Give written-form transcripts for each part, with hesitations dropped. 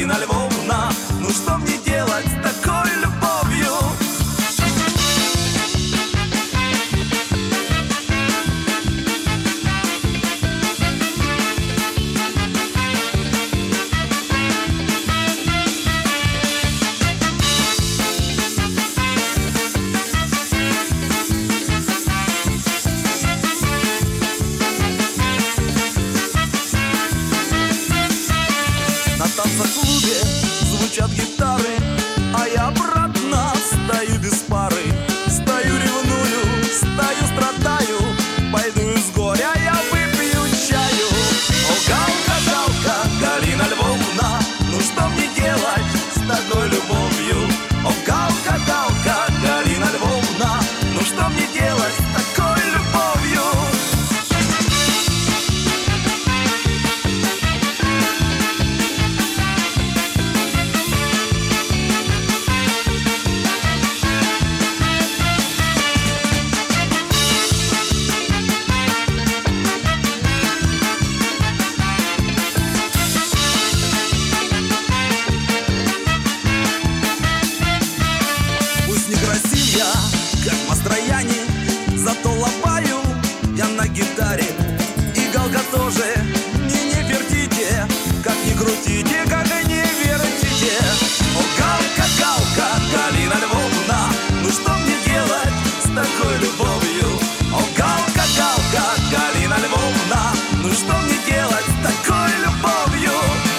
Галина Львовна, ну что мне делать с такой любовью? На танцклубе звучат гитары, а я обратно стою без пары. Стою, ревную, стою, страдаю, пойду из горя я выпью чаю. О, Галка, Галка, Галина Львовна, ну что мне делать с такой любовью? О, Галка, Галка, Галина Львовна, ну что мне делать с такой любовью? Пусть не красив я, как Мастрояни, зато лопаю я на гитаре. И Галка тоже, не вертите, как ни крутите, как не вертите. О, Галка, Галка, Галина Львовна, ну что мне делать с такой любовью? О, Галка, Галка, Галина Львовна, ну что мне делать с такой любовью?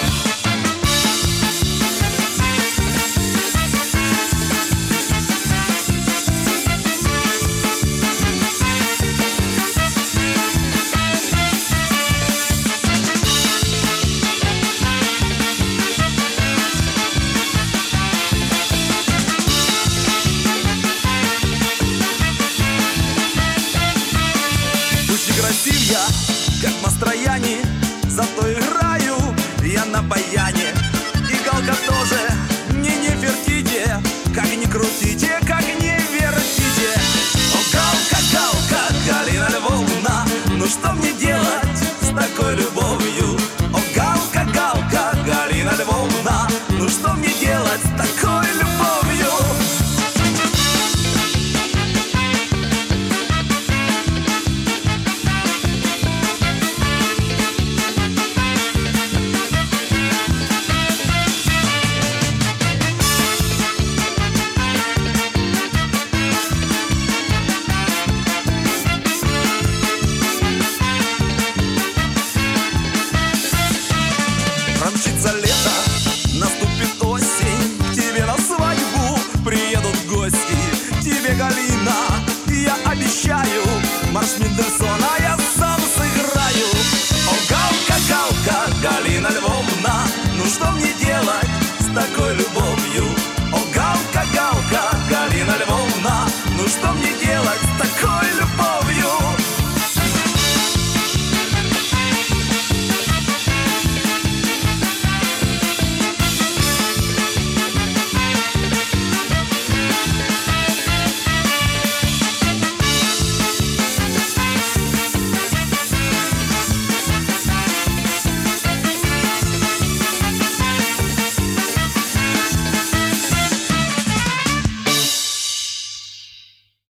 Пусть не красив я, как Мастрояни, зато играю я на баяне. И Галка тоже, не вертите, как ни крутите, как не вертите. О, Галка, Галка, Галина Львовна, ну что мне делать с такой любовью? О, Галка, Галка, Галина Львовна,